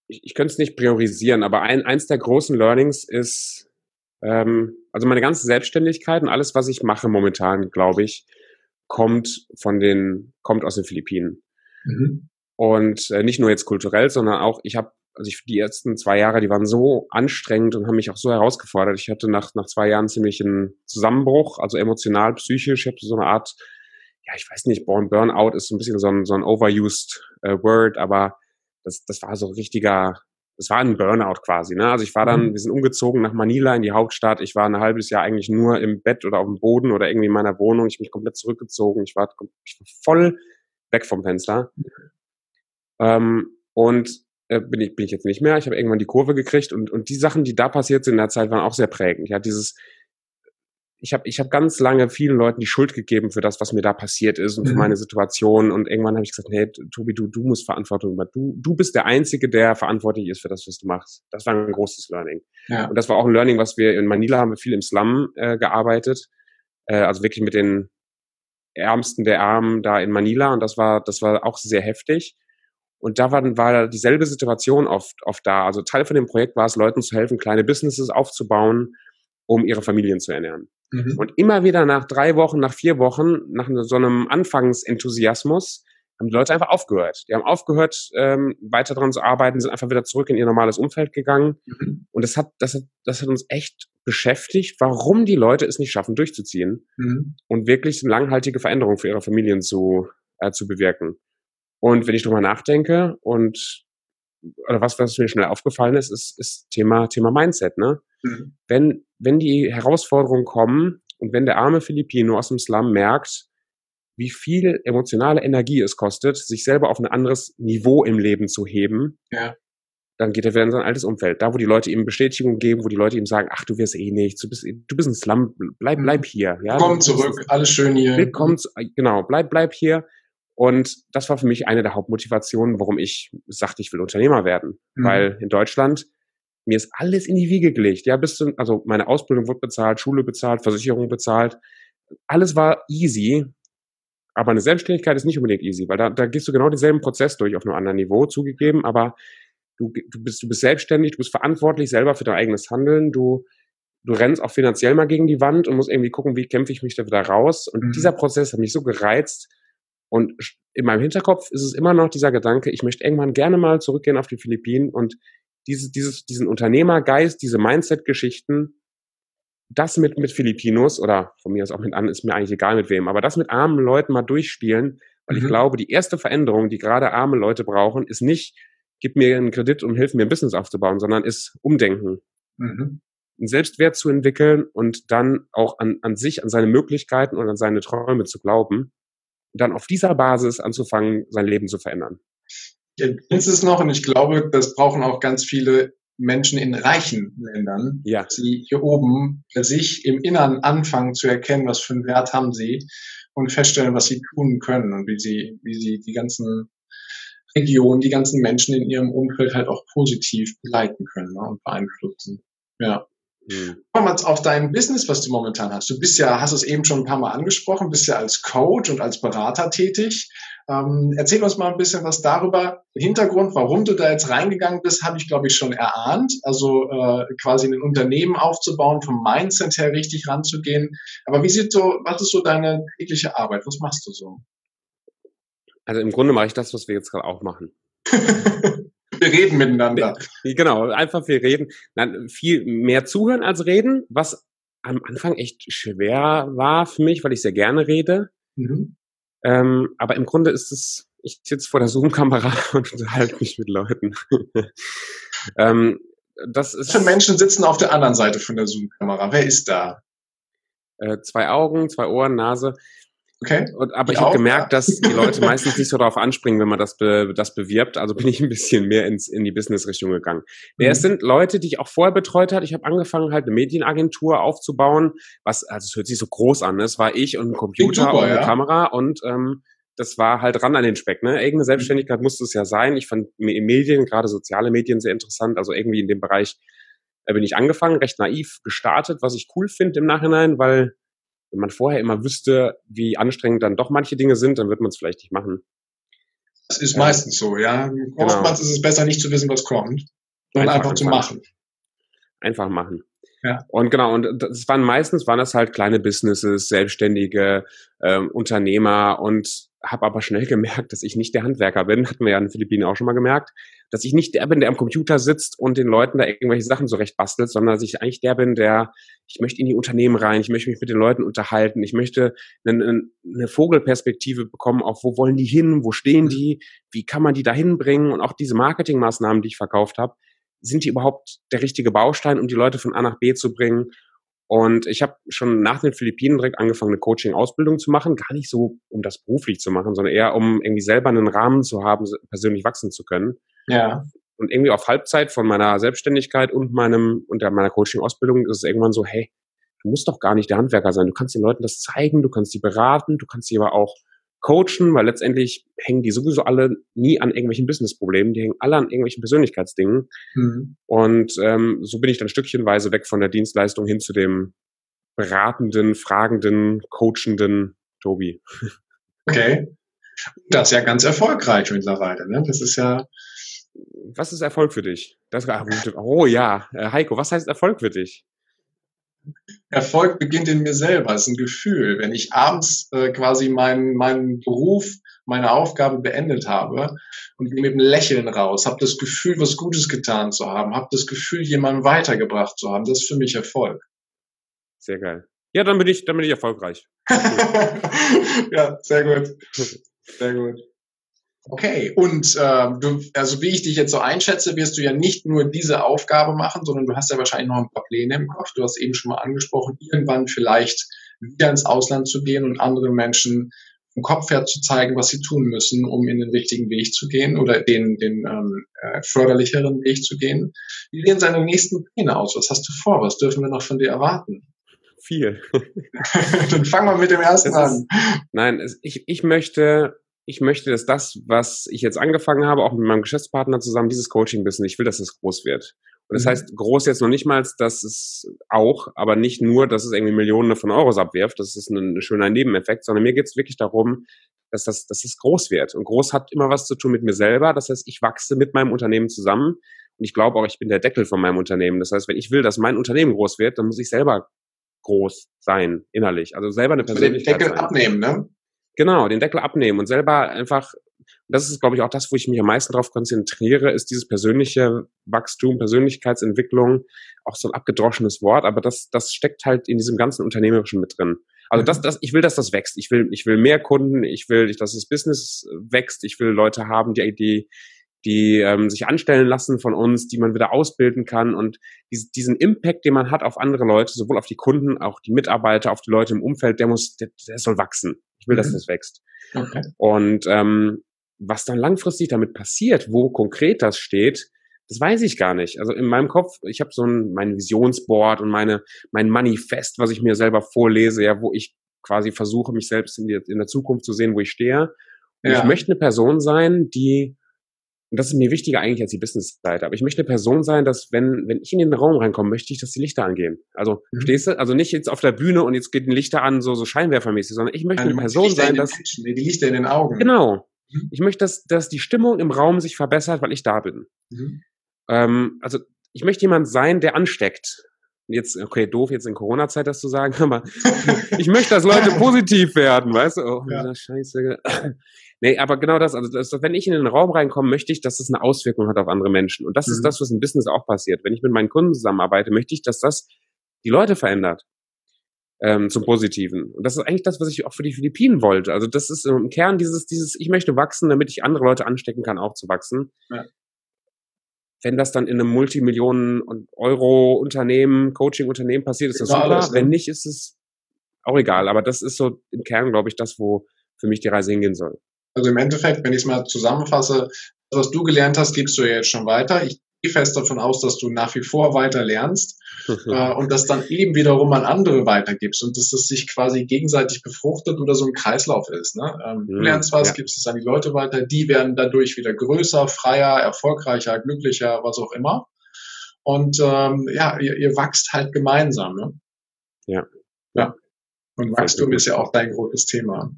ich könnte es nicht priorisieren, aber eins der großen Learnings ist, also meine ganze Selbstständigkeit und alles, was ich mache momentan, glaube ich, kommt aus den Philippinen. Mhm. Und nicht nur jetzt kulturell, sondern auch, die ersten 2 Jahre, die waren so anstrengend und haben mich auch so herausgefordert. Ich hatte nach 2 Jahren ziemlich einen Zusammenbruch, also emotional, psychisch. Ich habe so eine Art, ja, ich weiß nicht, Burnout ist so ein bisschen so ein overused Word, aber das war so das war ein Burnout quasi, ne? Also wir sind umgezogen nach Manila in die Hauptstadt. Ich war ein halbes Jahr eigentlich nur im Bett oder auf dem Boden oder irgendwie in meiner Wohnung. Ich bin komplett zurückgezogen. Ich war voll weg vom Fenster. Und bin ich jetzt nicht mehr. Ich habe irgendwann die Kurve gekriegt und die Sachen, die da passiert sind in der Zeit, waren auch sehr prägend. Ja, ich hab ganz lange vielen Leuten die Schuld gegeben für das, was mir da passiert ist und für meine Situation. Und irgendwann habe ich gesagt, nee, Tobi, du musst Verantwortung übernehmen. Du bist der Einzige, der verantwortlich ist für das, was du machst. Das war ein großes Learning. Ja. Und das war auch ein Learning, was wir in Manila haben wir viel im Slum gearbeitet. Also wirklich mit den Ärmsten der Armen da in Manila. Und das war auch sehr heftig. Und da war dieselbe Situation oft da. Also Teil von dem Projekt war es, Leuten zu helfen, kleine Businesses aufzubauen, um ihre Familien zu ernähren. Und immer wieder nach 3 Wochen, nach 4 Wochen, nach so einem Anfangsenthusiasmus, haben die Leute einfach aufgehört. Die haben aufgehört, weiter daran zu arbeiten, sind einfach wieder zurück in ihr normales Umfeld gegangen. Und das hat uns echt beschäftigt, warum die Leute es nicht schaffen, durchzuziehen und wirklich eine langhaltige Veränderung für ihre Familien zu bewirken. Und wenn ich drüber nachdenke oder was mir schnell aufgefallen ist Thema Mindset, ne? Wenn die Herausforderungen kommen und wenn der arme Filipino aus dem Slum merkt, wie viel emotionale Energie es kostet, sich selber auf ein anderes Niveau im Leben zu heben, dann geht er wieder in sein altes Umfeld. Da, wo die Leute ihm Bestätigung geben, wo die Leute ihm sagen, ach, du wirst eh nichts, du bist ein Slum, bleib hier. Ja? Komm zurück, alles schön hier. Willkommen, genau, bleib hier. Und das war für mich eine der Hauptmotivationen, warum ich sagte, ich will Unternehmer werden. Weil in Deutschland, mir ist alles in die Wiege gelegt. Ja, also meine Ausbildung wurde bezahlt, Schule bezahlt, Versicherung bezahlt. Alles war easy. Aber eine Selbstständigkeit ist nicht unbedingt easy, weil da gehst du genau denselben Prozess durch auf einem anderen Niveau, zugegeben, aber du bist selbstständig, du bist verantwortlich selber für dein eigenes Handeln, du rennst auch finanziell mal gegen die Wand und musst irgendwie gucken, wie kämpfe ich mich da wieder raus. Und dieser Prozess hat mich so gereizt. Und in meinem Hinterkopf ist es immer noch dieser Gedanke, ich möchte irgendwann gerne mal zurückgehen auf die Philippinen und diesen Unternehmergeist, diese Mindset-Geschichten, das mit Filipinos oder von mir aus auch mit anderen, ist mir eigentlich egal mit wem, aber das mit armen Leuten mal durchspielen, weil ich glaube, die erste Veränderung, die gerade arme Leute brauchen, ist nicht, gib mir einen Kredit und hilf mir ein Business aufzubauen, sondern ist Umdenken. Einen Selbstwert zu entwickeln und dann auch an sich, an seine Möglichkeiten und an seine Träume zu glauben und dann auf dieser Basis anzufangen, sein Leben zu verändern. Jetzt ist noch, und ich glaube, das brauchen auch ganz viele Menschen in reichen Ländern, dass sie hier oben bei sich im Inneren anfangen zu erkennen, was für einen Wert haben sie und feststellen, was sie tun können und wie sie die ganzen Regionen, die ganzen Menschen in ihrem Umfeld halt auch positiv begleiten können, ne, und beeinflussen. Ja. Kommen wir jetzt auf dein Business, was du momentan hast. Du bist ja, hast es eben schon ein paar Mal angesprochen, bist ja als Coach und als Berater tätig. Erzähl uns mal ein bisschen was darüber. Den Hintergrund, warum du da jetzt reingegangen bist, habe ich, glaube ich, schon erahnt. Also quasi ein Unternehmen aufzubauen, vom Mindset her richtig ranzugehen. Aber was ist so deine tägliche Arbeit? Was machst du so? Also im Grunde mache ich das, was wir jetzt gerade auch machen. Wir reden miteinander. Genau, einfach wir reden. Viel mehr zuhören als reden, was am Anfang echt schwer war für mich, weil ich sehr gerne rede. Aber im Grunde ich sitze vor der Zoom-Kamera und unterhalte mich mit Leuten. Was für Menschen sitzen auf der anderen Seite von der Zoom-Kamera? Wer ist da? 2 Augen, 2 Ohren, Nase. Okay. Aber ich habe gemerkt, dass die Leute meistens nicht so darauf anspringen, wenn man das bewirbt. Also bin ich ein bisschen mehr in die Business-Richtung gegangen. Es sind Leute, die ich auch vorher betreut habe. Ich habe angefangen, halt eine Medienagentur aufzubauen. Also es hört sich so groß an. Es war ich und ein Computer super, und eine Kamera und das war halt ran an den Speck. Ne? Irgendeine Selbstständigkeit musste es ja sein. Ich fand Medien, gerade soziale Medien, sehr interessant. Also irgendwie in dem Bereich bin ich angefangen, recht naiv gestartet, was ich cool finde im Nachhinein, weil wenn man vorher immer wüsste, wie anstrengend dann doch manche Dinge sind, dann wird man es vielleicht nicht machen. Das ist meistens so, ja. Genau. Oftmals ist es besser, nicht zu wissen, was kommt, sondern einfach zu machen. Einfach machen. Ja. Und genau, und meistens waren das halt kleine Businesses, selbstständige Unternehmer, und habe aber schnell gemerkt, dass ich nicht der Handwerker bin, hatten wir ja in den Philippinen auch schon mal gemerkt, dass ich nicht der bin, der am Computer sitzt und den Leuten da irgendwelche Sachen zurecht bastelt, sondern dass ich eigentlich der bin, ich möchte in die Unternehmen rein, ich möchte mich mit den Leuten unterhalten, ich möchte eine Vogelperspektive bekommen, auf wo wollen die hin, wo stehen die, wie kann man die da hinbringen, und auch diese Marketingmaßnahmen, die ich verkauft habe, sind die überhaupt der richtige Baustein, um die Leute von A nach B zu bringen? Und ich habe schon nach den Philippinen direkt angefangen, eine Coaching-Ausbildung zu machen. Gar nicht so, um das beruflich zu machen, sondern eher, um irgendwie selber einen Rahmen zu haben, persönlich wachsen zu können. Ja. Und irgendwie auf Halbzeit von meiner Selbstständigkeit und meiner Coaching-Ausbildung ist es irgendwann so, hey, du musst doch gar nicht der Handwerker sein. Du kannst den Leuten das zeigen, du kannst sie beraten, du kannst sie aber auch coachen, weil letztendlich hängen die sowieso alle nie an irgendwelchen Business-Problemen, die hängen alle an irgendwelchen Persönlichkeitsdingen. Und so bin ich dann stückchenweise weg von der Dienstleistung hin zu dem beratenden, fragenden, coachenden Tobi. Okay. Das ist ja ganz erfolgreich mittlerweile, ne? Das ist ja... Was ist Erfolg für dich? Oh ja, Heiko, was heißt Erfolg für dich? Erfolg beginnt in mir selber, es ist ein Gefühl. Wenn ich abends quasi meinen Beruf, meine Aufgabe beendet habe und gehe mit einem Lächeln raus, habe das Gefühl, was Gutes getan zu haben, habe das Gefühl, jemanden weitergebracht zu haben, das ist für mich Erfolg. Sehr geil. Ja, dann bin ich erfolgreich. Ja, sehr gut. Sehr gut. Okay, und also wie ich dich jetzt so einschätze, wirst du ja nicht nur diese Aufgabe machen, sondern du hast ja wahrscheinlich noch ein paar Pläne im Kopf. Du hast eben schon mal angesprochen, irgendwann vielleicht wieder ins Ausland zu gehen und anderen Menschen vom Kopf her zu zeigen, was sie tun müssen, um in den richtigen Weg zu gehen oder den förderlicheren Weg zu gehen. Wie sehen seine nächsten Pläne aus? Was hast du vor? Was dürfen wir noch von dir erwarten? Viel. Dann fangen wir mit dem ersten an. Nein, ich möchte, dass das, was ich jetzt angefangen habe, auch mit meinem Geschäftspartner zusammen, dieses Coaching-Business, ich will, dass es groß wird. Und das heißt, groß jetzt noch nicht mal, dass es auch, aber nicht nur, dass es irgendwie Millionen von Euros abwirft, das ist ein schöner Nebeneffekt, sondern mir geht es wirklich darum, dass es groß wird. Und groß hat immer was zu tun mit mir selber. Das heißt, ich wachse mit meinem Unternehmen zusammen. Und ich glaube auch, ich bin der Deckel von meinem Unternehmen. Das heißt, wenn ich will, dass mein Unternehmen groß wird, dann muss ich selber groß sein, innerlich. Also selber eine Persönlichkeit den Deckel abnehmen, ne? Genau, den Deckel abnehmen und selber einfach, das ist, glaube ich, auch das, wo ich mich am meisten darauf konzentriere, ist dieses persönliche Wachstum, Persönlichkeitsentwicklung, auch so ein abgedroschenes Wort, aber das steckt halt in diesem ganzen Unternehmerischen mit drin. Also ich will, dass das wächst. Ich will mehr Kunden, ich will, dass das Business wächst, ich will Leute haben, die sich anstellen lassen von uns, die man wieder ausbilden kann, und diesen Impact, den man hat auf andere Leute, sowohl auf die Kunden, auch die Mitarbeiter, auf die Leute im Umfeld, der soll wachsen. Ich will, dass das wächst. Okay. Und was dann langfristig damit passiert, wo konkret das steht, das weiß ich gar nicht. Also in meinem Kopf, ich habe so mein Visionsboard und mein Manifest, was ich mir selber vorlese, ja, wo ich quasi versuche, mich selbst in der Zukunft zu sehen, wo ich stehe. Und ich möchte eine Person sein, und das ist mir wichtiger eigentlich als die Business-Seite, aber ich möchte eine Person sein, dass wenn ich in den Raum reinkomme, möchte ich, dass die Lichter angehen. Also, verstehst du? Also nicht jetzt auf der Bühne und jetzt geht ein Lichter an, so scheinwerfermäßig, sondern ich möchte eine Person sein, dass... Die Lichter in den Augen. Genau. Ich möchte, dass die Stimmung im Raum sich verbessert, weil ich da bin. Also, ich möchte jemand sein, der ansteckt. Jetzt, okay, doof jetzt in Corona-Zeit das zu sagen, aber ich möchte, dass Leute positiv werden, weißt du? Oh, ja. Scheiße. Nee, aber genau das, also wenn ich in den Raum reinkomme, möchte ich, dass das eine Auswirkung hat auf andere Menschen. Und das ist das, was im Business auch passiert. Wenn ich mit meinen Kunden zusammenarbeite, möchte ich, dass das die Leute verändert. Zum Positiven. Und das ist eigentlich das, was ich auch für die Philippinen wollte. Also das ist im Kern dieses, ich möchte wachsen, damit ich andere Leute anstecken kann, auch zu wachsen. Ja. Wenn das dann in einem Multimillionen-Euro-Unternehmen, Coaching-Unternehmen passiert, ist das super. Alles, ne? Wenn nicht, ist es auch egal. Aber das ist so im Kern, glaube ich, das, wo für mich die Reise hingehen soll. Also im Endeffekt, wenn ich es mal zusammenfasse, was du gelernt hast, gibst du ja jetzt schon weiter. Ich gehe fest davon aus, dass du nach wie vor weiter lernst und das dann eben wiederum an andere weitergibst und dass das sich quasi gegenseitig befruchtet oder so ein Kreislauf ist. Ne? Du lernst was, gibst es an die Leute weiter, die werden dadurch wieder größer, freier, erfolgreicher, glücklicher, was auch immer. Und ihr wachst halt gemeinsam. Ne? Ja. Und Wachstum ist ja auch dein großes Thema.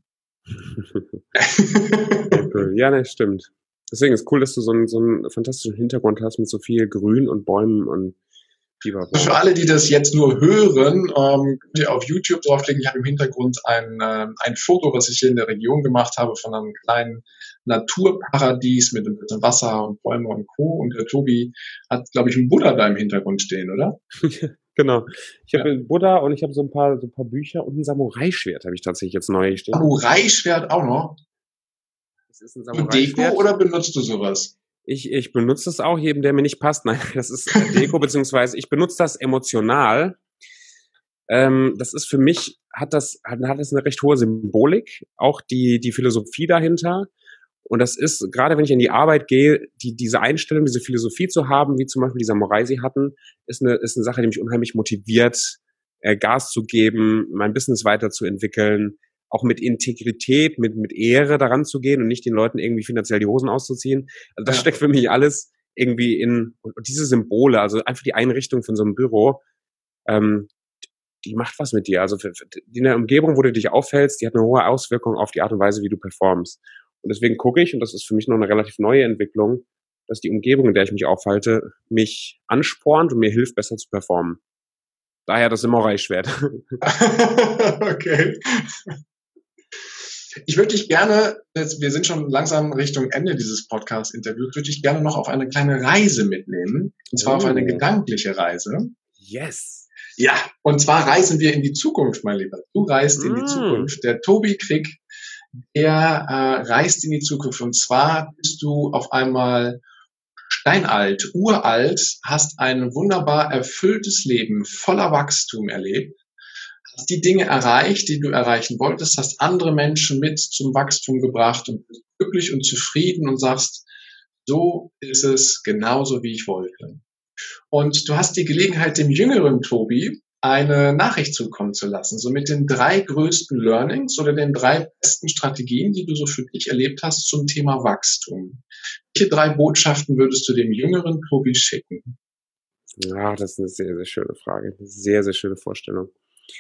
Ja, das stimmt. Deswegen ist cool, dass du so einen fantastischen Hintergrund hast mit so viel Grün und Bäumen und Also für alle, die das jetzt nur hören, könnt ihr auf YouTube draufklicken. Ich habe im Hintergrund ein Foto, was ich hier in der Region gemacht habe, von einem kleinen Naturparadies mit ein bisschen Wasser und Bäume und Co. Und der Tobi hat, glaube ich, einen Buddha da im Hintergrund stehen, oder? Genau. Ich habe einen Buddha und ich habe so ein paar Bücher und ein Samurai-Schwert habe ich tatsächlich jetzt neu stehen. Samurai-Schwert auch noch? Das ist ein Samurai-Schwert. Deko oder benutzt du sowas? Ich benutze das auch jedem, der mir nicht passt. Nein, das ist Deko, beziehungsweise ich benutze das emotional. Das ist für mich, hat das eine recht hohe Symbolik, auch die Philosophie dahinter. Und das ist, gerade wenn ich in die Arbeit gehe, diese Einstellung, diese Philosophie zu haben, wie zum Beispiel die Samurai sie hatten, ist eine Sache, die mich unheimlich motiviert, Gas zu geben, mein Business weiterzuentwickeln, auch mit Integrität, mit Ehre daran zu gehen und nicht den Leuten irgendwie finanziell die Hosen auszuziehen. Also das steckt für mich alles irgendwie und diese Symbole, also einfach die Einrichtung von so einem Büro, die macht was mit dir. Also in der Umgebung, wo du dich aufhältst, die hat eine hohe Auswirkung auf die Art und Weise, wie du performst. Und deswegen gucke ich, und das ist für mich noch eine relativ neue Entwicklung, dass die Umgebung, in der ich mich aufhalte, mich anspornt und mir hilft, besser zu performen. Daher das Samurai-Schwert. Okay. Ich würde dich gerne, wir sind schon langsam Richtung Ende dieses Podcast-Interviews, würde ich gerne noch auf eine kleine Reise mitnehmen. Und zwar auf eine gedankliche Reise. Yes. Ja, und zwar reisen wir in die Zukunft, mein Lieber. Du reist in die Zukunft. Der Tobi Quick, der reist in die Zukunft. Und zwar bist du auf einmal steinalt, uralt, hast ein wunderbar erfülltes Leben voller Wachstum erlebt, hast die Dinge erreicht, die du erreichen wolltest, hast andere Menschen mit zum Wachstum gebracht und bist glücklich und zufrieden und sagst, so ist es genauso, wie ich wollte. Und du hast die Gelegenheit, dem jüngeren Tobi eine Nachricht zukommen zu lassen, so mit den 3 größten Learnings oder den 3 besten Strategien, die du so für dich erlebt hast zum Thema Wachstum. Welche 3 Botschaften würdest du dem jüngeren Tobi schicken? Ja, das ist eine sehr, sehr schöne Frage. Eine sehr, sehr schöne Vorstellung.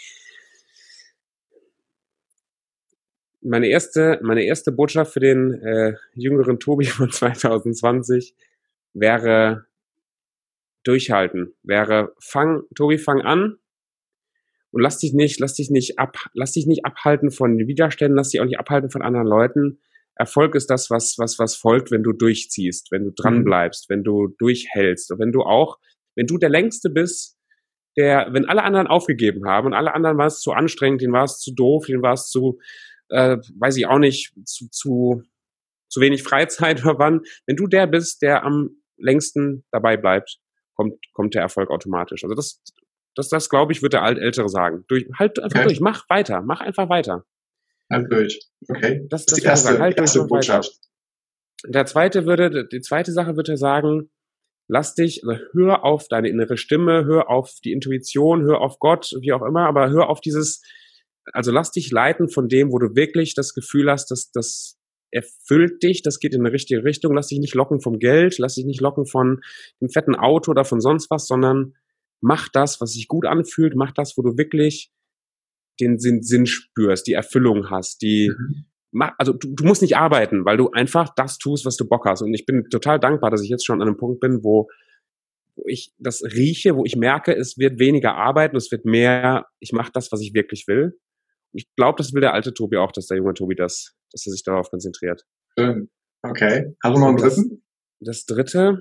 Meine erste Botschaft für den jüngeren Tobi von 2020 wäre durchhalten. Tobi, fang an und lass dich nicht abhalten von Widerständen, lass dich auch nicht abhalten von anderen Leuten. Erfolg ist das, was folgt, wenn du durchziehst, wenn du dran bleibst, wenn du durchhältst und wenn du der Längste bist, wenn alle anderen aufgegeben haben und alle anderen war es zu anstrengend, denen war es zu doof, denen war es zu weiß ich auch nicht, zu wenig Freizeit oder wann. Wenn du der bist, der am längsten dabei bleibt, kommt der Erfolg automatisch. Also das glaube ich, wird der Ältere sagen. Halt einfach durch, mach einfach weiter. Halt durch, okay. Das ist die erste Botschaft. Die zweite Sache würde er sagen, hör auf deine innere Stimme, hör auf die Intuition, hör auf Gott, wie auch immer, aber hör auf also lass dich leiten von dem, wo du wirklich das Gefühl hast, dass das erfüllt dich, das geht in eine richtige Richtung. Lass dich nicht locken vom Geld, lass dich nicht locken von dem fetten Auto oder von sonst was, sondern mach das, was sich gut anfühlt, mach das, wo du wirklich den Sinn spürst, die Erfüllung hast, also du musst nicht arbeiten, weil du einfach das tust, was du Bock hast. Und ich bin total dankbar, dass ich jetzt schon an einem Punkt bin, wo ich das rieche, wo ich merke, es wird weniger arbeiten, es wird mehr, ich mache das, was ich wirklich will. Ich glaube, das will der alte Tobi auch, dass der junge Tobi dass er sich darauf konzentriert. Schön. Okay. Hast du noch einen dritten? Das dritte,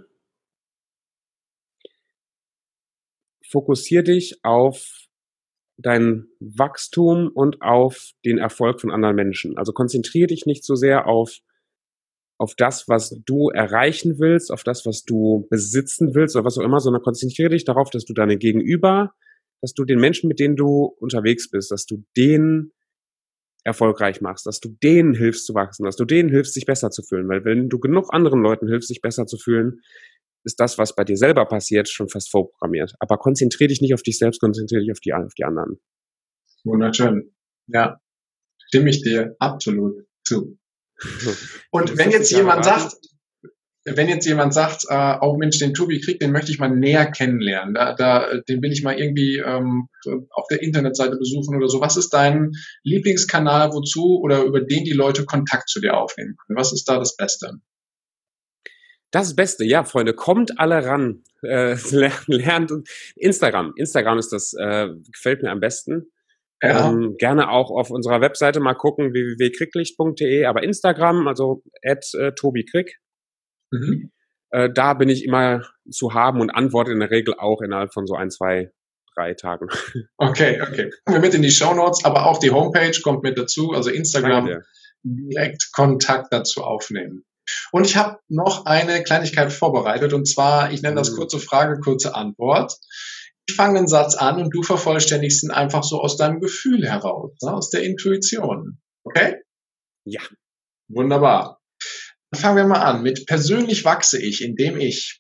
fokussier dich auf dein Wachstum und auf den Erfolg von anderen Menschen. Also konzentriere dich nicht so sehr auf das, was du erreichen willst, auf das, was du besitzen willst oder was auch immer, sondern konzentriere dich darauf, dass du dass du den Menschen, mit denen du unterwegs bist, dass du denen erfolgreich machst, dass du denen hilfst zu wachsen, dass du denen hilfst, sich besser zu fühlen. Weil wenn du genug anderen Leuten hilfst, sich besser zu fühlen, ist das, was bei dir selber passiert, schon fast vorprogrammiert. Aber konzentriere dich nicht auf dich selbst, konzentriere dich auf die anderen. Wunderschön. Ja, stimme ich dir absolut zu. Und wenn jetzt jemand sagt, wenn jetzt jemand sagt, oh Mensch, den Tobi Krick, den möchte ich mal näher kennenlernen, den will ich mal irgendwie auf der Internetseite besuchen oder so. Was ist dein Lieblingskanal, wozu oder über den die Leute Kontakt zu dir aufnehmen können? Was ist da das Beste? Das Beste, ja, Freunde, kommt alle ran, lernt Instagram. Instagram ist das, gefällt mir am besten. Ja. Gerne auch auf unserer Webseite mal gucken, www.kricklicht.de, aber Instagram, also @TobiKrick. Mhm. Da bin ich immer zu haben und antworte in der Regel auch innerhalb von so 1, 2, 3 Tagen. Okay. Kommen wir mit in die Shownotes, aber auch die Homepage kommt mit dazu, also Instagram, direkt Kontakt dazu aufnehmen. Und ich habe noch eine Kleinigkeit vorbereitet, und zwar, ich nenne das kurze Frage, kurze Antwort. Ich fange einen Satz an und du vervollständigst ihn einfach so aus deinem Gefühl heraus, ne, aus der Intuition. Okay? Ja. Wunderbar. Dann fangen wir mal an mit persönlich wachse ich, indem ich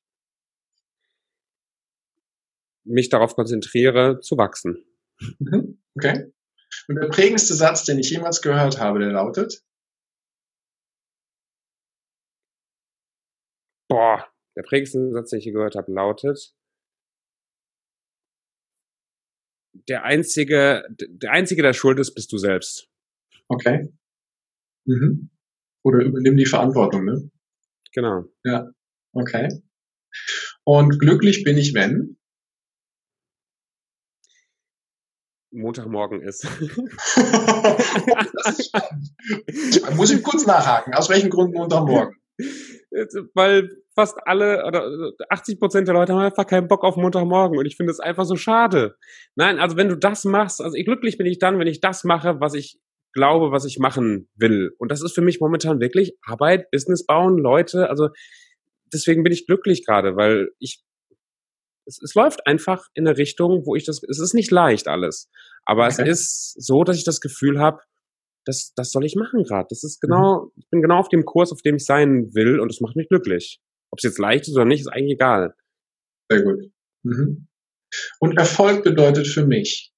mich darauf konzentriere, zu wachsen. Okay. Und der prägendste Satz, den ich jemals gehört habe, der lautet? Der prägendste Satz, den ich gehört habe, lautet: Der Einzige, der schuld ist, bist du selbst. Okay. Oder übernimm die Verantwortung, ne? Genau. Ja, okay. Und glücklich bin ich, wenn? Montagmorgen ist. Das ist spannend. Muss ich kurz nachhaken. Aus welchem Grund Montagmorgen? Weil fast alle oder 80% der Leute haben einfach keinen Bock auf Montagmorgen und ich finde es einfach so schade. Nein, also wenn du das machst, also glücklich bin ich dann, wenn ich das mache, was ich glaube, was ich machen will. Und das ist für mich momentan wirklich Arbeit, Business bauen, Leute, also deswegen bin ich glücklich gerade, weil es läuft einfach in eine Richtung, wo es ist nicht leicht alles, aber es ist so, dass ich das Gefühl habe, das soll ich machen gerade. Das ist genau, ich bin genau auf dem Kurs, auf dem ich sein will, und das macht mich glücklich. Ob es jetzt leicht ist oder nicht, ist eigentlich egal. Sehr gut. Und Erfolg bedeutet für mich?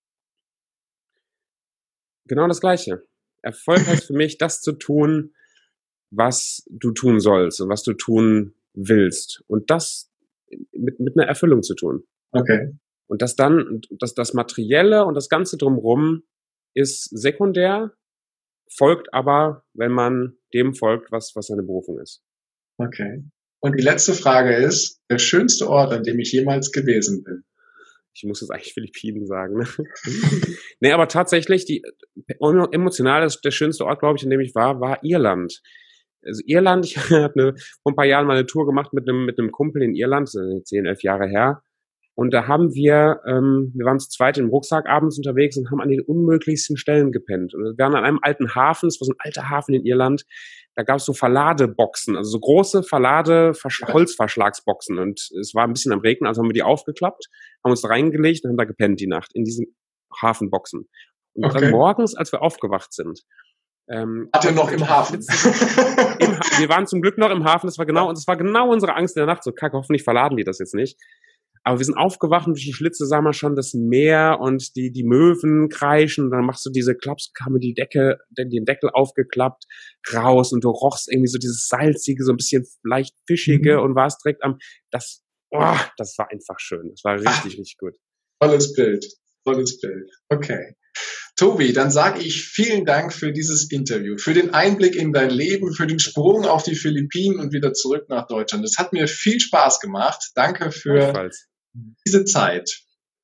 Genau das Gleiche. Erfolg heißt für mich, das zu tun, was du tun sollst und was du tun willst. Und das mit einer Erfüllung zu tun. Okay. Und das Materielle und das Ganze drumherum ist sekundär, folgt aber, wenn man dem folgt, was seine Berufung ist. Okay. Und die letzte Frage ist, der schönste Ort, an dem ich jemals gewesen bin? Ich muss jetzt eigentlich Philippinen sagen. Ne? Nee, aber tatsächlich, emotional der schönste Ort, glaube ich, an dem ich war Irland. Also Irland, ich habe vor ein paar Jahren mal eine Tour gemacht mit einem Kumpel in Irland, das ist 10, 11 Jahre her. Und da haben wir waren zu zweit im Rucksack abends unterwegs und haben an den unmöglichsten Stellen gepennt. Und wir waren an einem alten Hafen, es war so ein alter Hafen in Irland, da gab es so Verladeboxen, also so große Holzverschlagsboxen. Und es war ein bisschen am Regnen, also haben wir die aufgeklappt, haben uns da reingelegt und haben da gepennt die Nacht in diesen Hafenboxen. Und dann morgens, als wir aufgewacht sind, Wart ihr noch im Hafen? Wir waren zum Glück noch im Hafen, das war genau unsere Angst in der Nacht, so kacke, hoffentlich verladen die das jetzt nicht. Aber wir sind aufgewacht und durch die Schlitze sah man schon das Meer und die Möwen kreischen. Und dann machst du diese Klaps, kam den Deckel aufgeklappt, raus und du rochst irgendwie so dieses salzige, so ein bisschen leicht fischige und warst direkt das war einfach schön. Das war richtig gut. Tolles Bild. Okay. Tobi, dann sage ich vielen Dank für dieses Interview, für den Einblick in dein Leben, für den Sprung auf die Philippinen und wieder zurück nach Deutschland. Es hat mir viel Spaß gemacht. Danke für diese Zeit.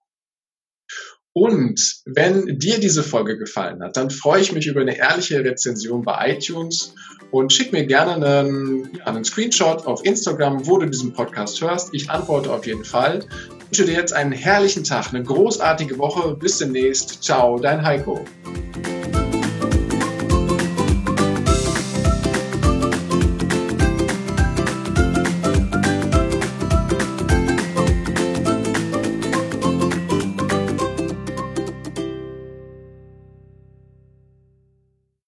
Und wenn dir diese Folge gefallen hat, dann freue ich mich über eine ehrliche Rezension bei iTunes und schick mir gerne einen Screenshot auf Instagram, wo du diesen Podcast hörst. Ich antworte auf jeden Fall. Ich wünsche dir jetzt einen herrlichen Tag, eine großartige Woche. Bis demnächst. Ciao, dein Heiko.